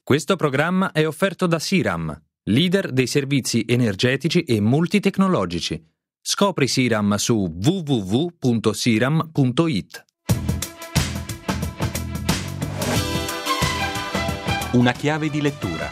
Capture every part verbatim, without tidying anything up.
Questo programma è offerto da Siram, leader dei servizi energetici e multitecnologici. Scopri Siram su w w w punto siram punto i t. Una chiave di lettura.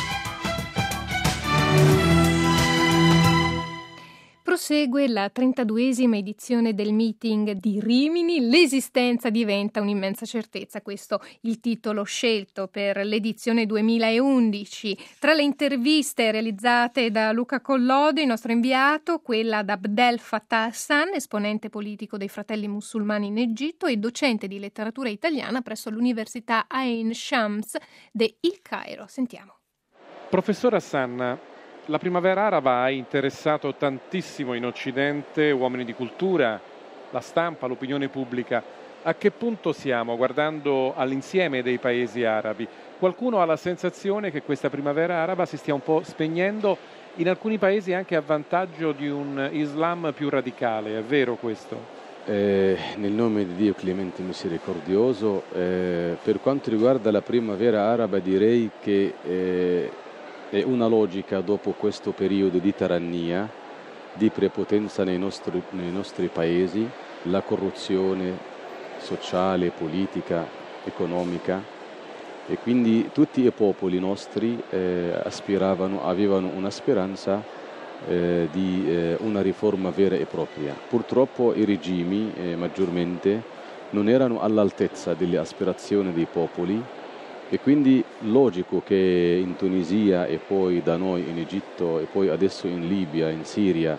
Prosegue la trentaduesima edizione del meeting di Rimini. L'esistenza diventa un'immensa certezza. Questo il titolo scelto per l'edizione duemilaundici. Tra le interviste realizzate da Luca Collodi, il nostro inviato, quella ad Abdel Fattah Hassan, esponente politico dei Fratelli Musulmani in Egitto e docente di letteratura italiana presso l'Università Ain Shams de Il Cairo. Sentiamo. Professor Hassan, la primavera araba ha interessato tantissimo in Occidente uomini di cultura, la stampa, l'opinione pubblica. A che punto siamo guardando all'insieme dei paesi arabi? Qualcuno ha la sensazione che questa primavera araba si stia un po' spegnendo, in alcuni paesi anche a vantaggio di un Islam più radicale, è vero questo? Eh, nel nome di Dio clemente misericordioso, eh, per quanto riguarda la primavera araba direi che eh, è una logica dopo questo periodo di tirannia, di prepotenza nei nostri, nei nostri paesi, la corruzione sociale, politica, economica, e quindi tutti i popoli nostri eh, aspiravano, avevano una speranza eh, di eh, una riforma vera e propria. Purtroppo i regimi eh, maggiormente non erano all'altezza delle aspirazioni dei popoli. E quindi logico che in Tunisia e poi da noi in Egitto e poi adesso in Libia, in Siria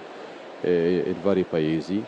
e in vari paesi,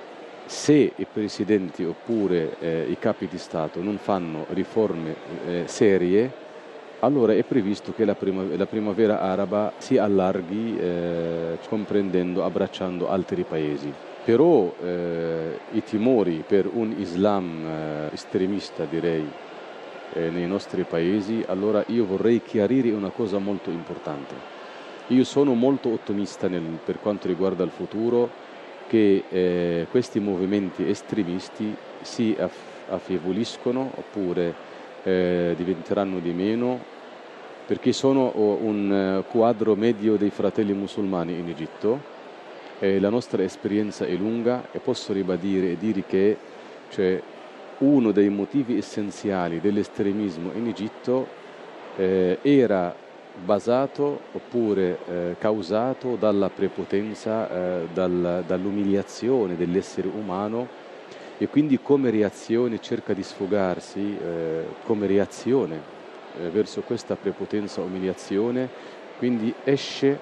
se i presidenti oppure eh, i capi di Stato non fanno riforme eh, serie, allora è previsto che la, prima, la primavera araba si allarghi eh, comprendendo, abbracciando altri paesi. Però eh, i timori per un Islam eh, estremista, direi, nei nostri paesi, allora io vorrei chiarire una cosa molto importante. Io sono molto ottimista nel, per quanto riguarda il futuro, che eh, questi movimenti estremisti si aff- affievoliscono oppure eh, diventeranno di meno, perché sono un quadro medio dei fratelli musulmani in Egitto. Eh, la nostra esperienza è lunga e posso ribadire e dire che cioè, uno dei motivi essenziali dell'estremismo in Egitto eh, era basato oppure eh, causato dalla prepotenza, eh, dal, dall'umiliazione dell'essere umano, e quindi come reazione cerca di sfogarsi eh, come reazione eh, verso questa prepotenza, umiliazione, quindi esce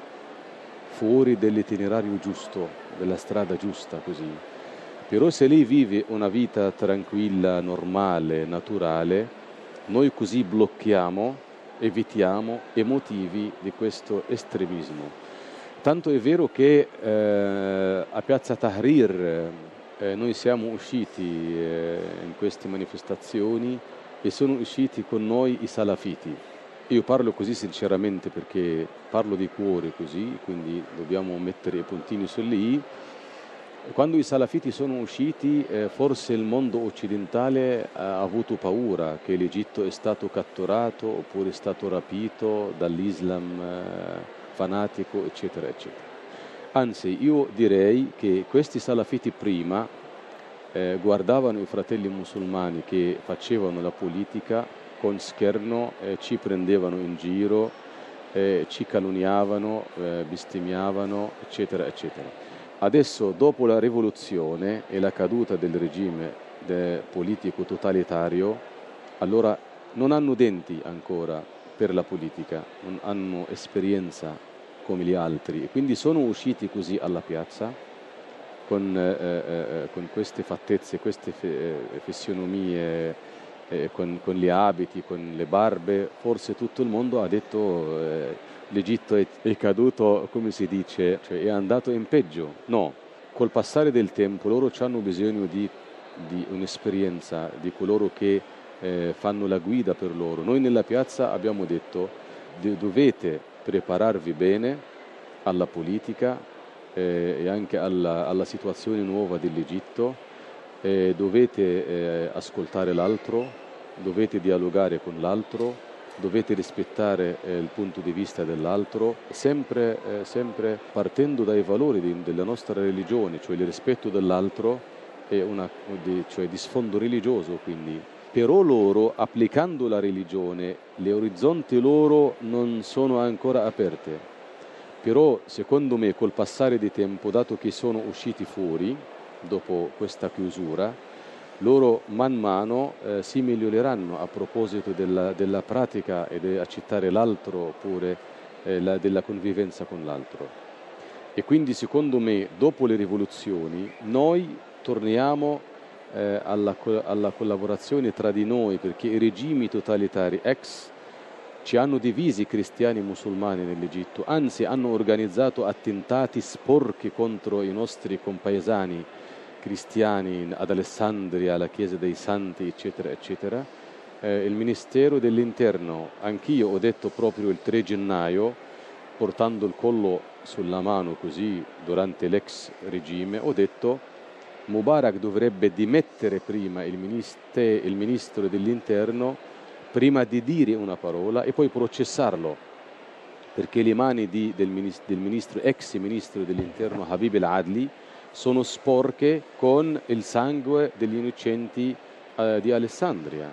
fuori dell'itinerario giusto, della strada giusta, così. Però se lei vive una vita tranquilla, normale, naturale, noi così blocchiamo, evitiamo i motivi di questo estremismo. Tanto è vero che eh, a Piazza Tahrir eh, noi siamo usciti eh, in queste manifestazioni e sono usciti con noi i salafiti. Io parlo così sinceramente perché parlo di cuore così, quindi dobbiamo mettere i puntini sulle i. Quando i salafiti sono usciti, eh, forse il mondo occidentale ha avuto paura che l'Egitto è stato catturato oppure è stato rapito dall'Islam eh, fanatico, eccetera, eccetera. Anzi, io direi che questi salafiti prima eh, guardavano i fratelli musulmani che facevano la politica con scherno, eh, ci prendevano in giro, eh, ci calunniavano, eh, bestemmiavano, eccetera, eccetera. Adesso, dopo la rivoluzione e la caduta del regime de politico totalitario, allora non hanno denti ancora per la politica, non hanno esperienza come gli altri, e quindi sono usciti così alla piazza con, eh, eh, con queste fattezze, queste fe fisionomie, eh, con, con gli abiti, con le barbe. Forse tutto il mondo ha detto eh, l'Egitto è, è caduto, come si dice, cioè è andato in peggio. No, col passare del tempo loro hanno bisogno di, di un'esperienza, di coloro che eh, fanno la guida per loro. Noi nella piazza abbiamo detto dovete prepararvi bene alla politica eh, e anche alla, alla situazione nuova dell'Egitto, eh, dovete eh, ascoltare l'altro, dovete dialogare con l'altro, dovete rispettare eh, il punto di vista dell'altro, sempre, eh, sempre partendo dai valori di, della nostra religione, cioè il rispetto dell'altro, è una, di, cioè di sfondo religioso, quindi. Però loro, applicando la religione, le orizzonti loro non sono ancora aperte. Però, secondo me, col passare di tempo, dato che sono usciti fuori, dopo questa chiusura, loro man mano eh, si miglioreranno a proposito della, della pratica e di accettare l'altro, oppure eh, la, della convivenza con l'altro. E quindi, secondo me, dopo le rivoluzioni, noi torniamo Eh, alla, alla collaborazione tra di noi, perché i regimi totalitari ex ci hanno divisi cristiani e musulmani nell'Egitto, anzi hanno organizzato attentati sporchi contro i nostri compaesani cristiani ad Alessandria, alla Chiesa dei Santi, eccetera, eccetera. Eh, il Ministero dell'Interno, anch'io ho detto proprio il tre gennaio, portando il collo sulla mano così durante l'ex regime, ho detto Mubarak dovrebbe dimettere prima il, ministro, il ministro dell'Interno prima di dire una parola e poi processarlo, perché le mani di, del, ministro, del ministro, ex ministro dell'Interno Habib el-Adli sono sporche con il sangue degli innocenti eh, di Alessandria.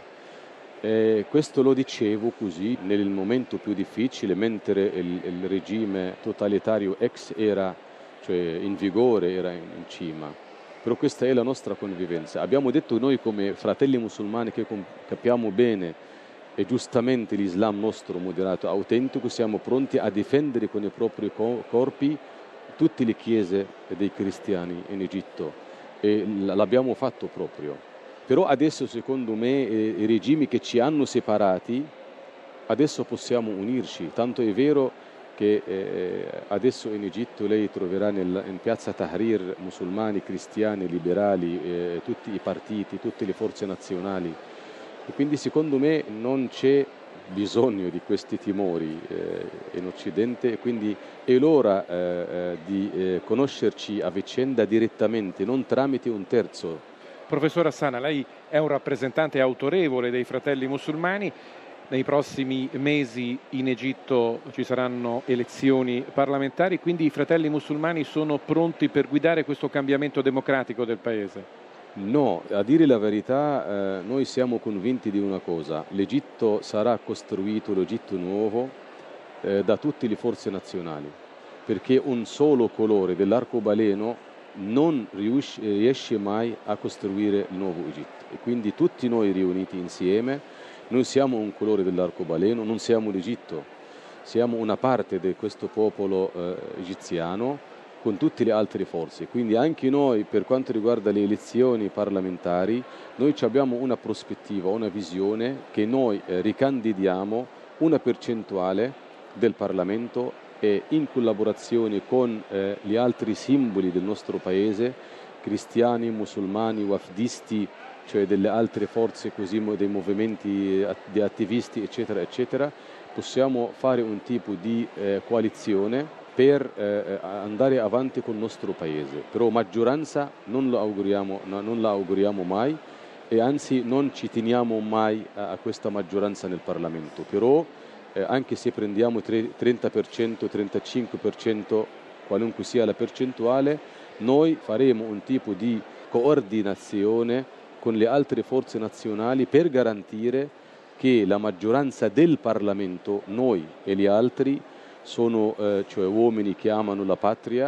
Eh, questo lo dicevo così nel momento più difficile, mentre il, il regime totalitario ex era, cioè, in vigore, era in, in cima. Però questa è la nostra convivenza. Abbiamo detto noi come fratelli musulmani che capiamo bene e giustamente l'Islam nostro moderato, autentico, siamo pronti a difendere con i propri corpi tutte le chiese dei cristiani in Egitto, e l'abbiamo fatto proprio. Però adesso, secondo me, i regimi che ci hanno separati, adesso possiamo unirci, tanto è vero che eh, adesso in Egitto lei troverà nel, in piazza Tahrir musulmani, cristiani, liberali, eh, tutti i partiti, tutte le forze nazionali, e quindi secondo me non c'è bisogno di questi timori eh, in Occidente, e quindi è l'ora eh, eh, di eh, conoscerci a vicenda direttamente, non tramite un terzo. Professor Hassana, lei è un rappresentante autorevole dei fratelli musulmani. Nei prossimi mesi in Egitto ci saranno elezioni parlamentari, quindi i fratelli musulmani sono pronti per guidare questo cambiamento democratico del paese? No, a dire la verità, eh, noi siamo convinti di una cosa: l'Egitto sarà costruito, l'Egitto nuovo, eh, da tutte le forze nazionali, perché un solo colore dell'arcobaleno non riusci, riesce mai a costruire il nuovo Egitto, e quindi tutti noi riuniti insieme. Noi siamo un colore dell'arcobaleno, non siamo l'Egitto, siamo una parte di questo popolo eh, egiziano con tutte le altre forze. Quindi anche noi, per quanto riguarda le elezioni parlamentari, noi abbiamo una prospettiva, una visione che noi eh, ricandidiamo una percentuale del Parlamento, e in collaborazione con eh, gli altri simboli del nostro paese, cristiani, musulmani, wafdisti, cioè delle altre forze così, dei movimenti di attivisti, eccetera, eccetera, possiamo fare un tipo di eh, coalizione per eh, andare avanti con il nostro paese. Però maggioranza non lo auguriamo, no, non la auguriamo mai, e anzi non ci teniamo mai a, a questa maggioranza nel Parlamento. Però eh, anche se prendiamo trenta per cento, trentacinque per cento, qualunque sia la percentuale, noi faremo un tipo di coordinazione con le altre forze nazionali per garantire che la maggioranza del Parlamento, noi e gli altri, sono eh, cioè uomini che amano la patria,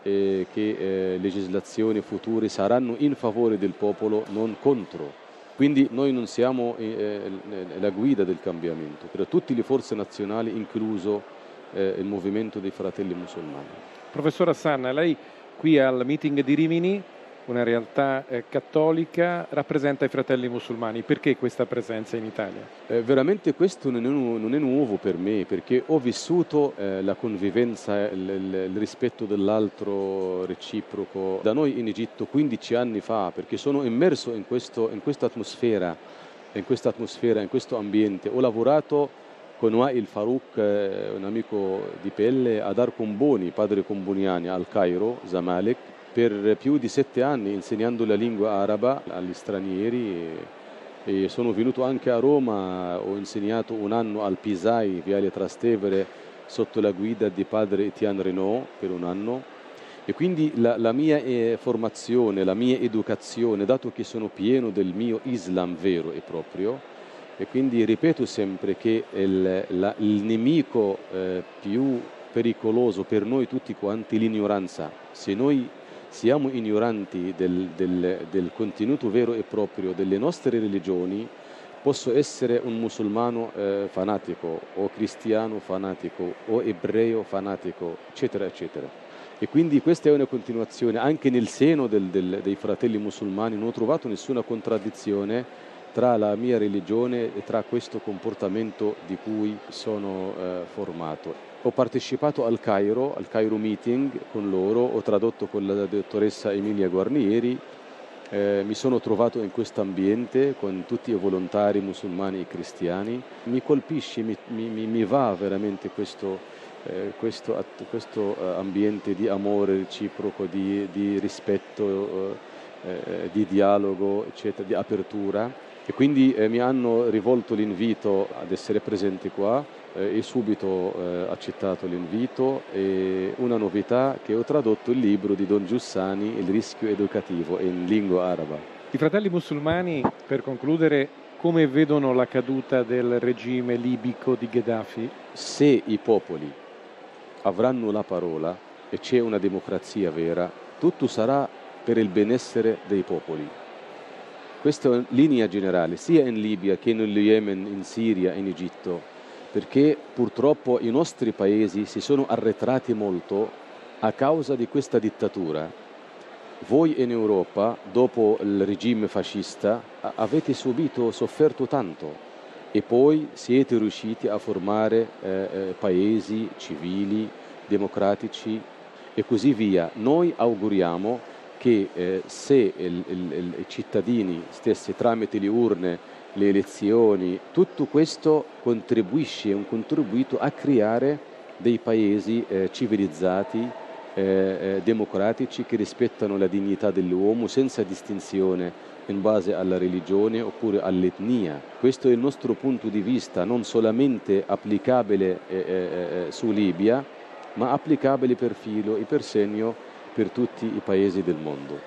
e che eh, legislazioni future saranno in favore del popolo, non contro. Quindi noi non siamo eh, la guida del cambiamento, per tutte le forze nazionali, incluso eh, il movimento dei fratelli musulmani. Professor Hassana, lei qui al meeting di Rimini, una realtà eh, cattolica, rappresenta i fratelli musulmani. Perché questa presenza in Italia? Eh, veramente questo non è, nu- non è nuovo per me, perché ho vissuto eh, la convivenza, il, il, il rispetto dell'altro reciproco da noi in Egitto quindici anni fa, perché sono immerso in, questo, in questa atmosfera, in questa atmosfera, in questo ambiente. Ho lavorato con Wael Farouk, eh, un amico di pelle, a Dar Comboni, padre Comboniani, al Cairo, Zamalek, per più di sette anni, insegnando la lingua araba agli stranieri, E sono venuto anche a Roma, ho insegnato un anno al Pisai, Viale Trastevere, sotto la guida di padre Etienne Renaud per un anno. E quindi la, la mia eh, formazione, la mia educazione, dato che sono pieno del mio Islam vero e proprio, e quindi ripeto sempre che il, la, il nemico eh, più pericoloso per noi tutti quanti è l'ignoranza. Se noi siamo ignoranti del, del, del contenuto vero e proprio delle nostre religioni, posso essere un musulmano eh, fanatico, o cristiano fanatico, o ebreo fanatico, eccetera, eccetera. E quindi questa è una continuazione, anche nel seno del, del, dei fratelli musulmani non ho trovato nessuna contraddizione tra la mia religione e tra questo comportamento di cui sono eh, formato. Ho partecipato al Cairo, al Cairo Meeting con loro, ho tradotto con la dottoressa Emilia Guarnieri, eh, mi sono trovato in questo ambiente con tutti i volontari musulmani e cristiani. Mi colpisce, mi, mi, mi va veramente questo Eh, questo, questo uh, ambiente di amore reciproco, di, di rispetto, uh, eh, di dialogo, eccetera, di apertura. E quindi eh, mi hanno rivolto l'invito ad essere presenti qua eh, e subito eh, accettato l'invito. E una novità, che ho tradotto il libro di Don Giussani, Il rischio educativo, in lingua araba. I fratelli musulmani, per concludere, come vedono la caduta del regime libico di Gheddafi? Se i popoli avranno la parola e c'è una democrazia vera, tutto sarà per il benessere dei popoli. Questa è una linea generale, sia in Libia che nello Yemen, in Siria, in Egitto, perché purtroppo i nostri paesi si sono arretrati molto a causa di questa dittatura. Voi in Europa, dopo il regime fascista, avete subito, sofferto tanto. E poi siete riusciti a formare eh, eh, paesi civili, democratici e così via. Noi auguriamo che eh, se il, il, i cittadini stessi, tramite le urne, le elezioni, tutto questo contribuisce, è un contribuito a creare dei paesi eh, civilizzati, eh, eh, democratici, che rispettano la dignità dell'uomo senza distinzione in base alla religione oppure all'etnia. Questo è il nostro punto di vista, non solamente applicabile eh, eh, su Libia, ma applicabile per filo e per segno per tutti i paesi del mondo.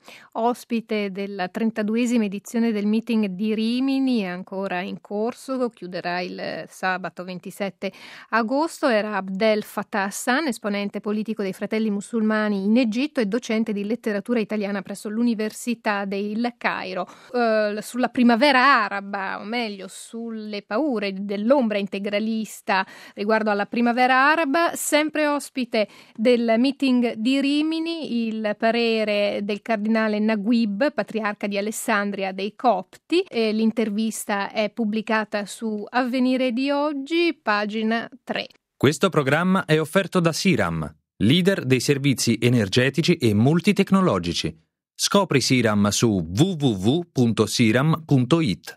Ospite della trentaduesima edizione del meeting di Rimini, è ancora in corso, chiuderà il sabato ventisette agosto, era Abdel Fattah Hassan, esponente politico dei Fratelli Musulmani in Egitto e docente di letteratura italiana presso l'Università del Cairo. Uh, sulla primavera araba, o meglio sulle paure dell'ombra integralista riguardo alla primavera araba, sempre ospite del meeting di Rimini il parere del cardinale Naguib, patriarca di Alessandria dei Copti. E l'intervista è pubblicata su Avvenire di oggi, pagina tre. Questo programma è offerto da Siram, leader dei servizi energetici e multitecnologici. Scopri Siram su w w w punto siram punto i t.